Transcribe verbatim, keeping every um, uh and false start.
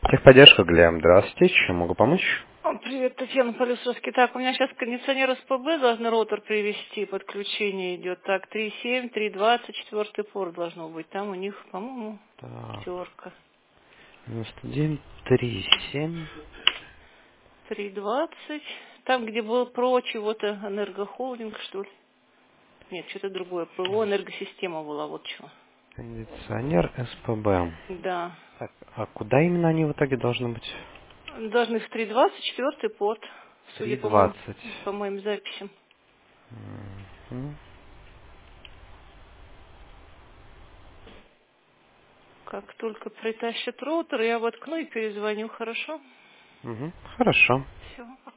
Техподдержка, Глеб. Здравствуйте. Чем могу помочь? О, привет, Татьяна Полюсовский. Так, у меня сейчас кондиционер СПБ должны роутер привести, подключение идет. Так, три семь, три двадцать, четвертый порт должно быть. Там у них, по-моему, Так, пятерка. девяносто один, три, семь. три двадцать. Там, где был ПРО, чего-то, энергохолдинг, что ли? Нет, что-то другое. ПО, энергосистема была, вот чего. Кондиционер СПБ. Да. Так, а куда именно они в итоге должны быть? Должны в три двадцать, четвертый порт, судя Три по моим, двадцать. по моим записям. Мгм. Как только притащат роутер, я воткну и перезвоню, хорошо? Мгм. Хорошо. Все.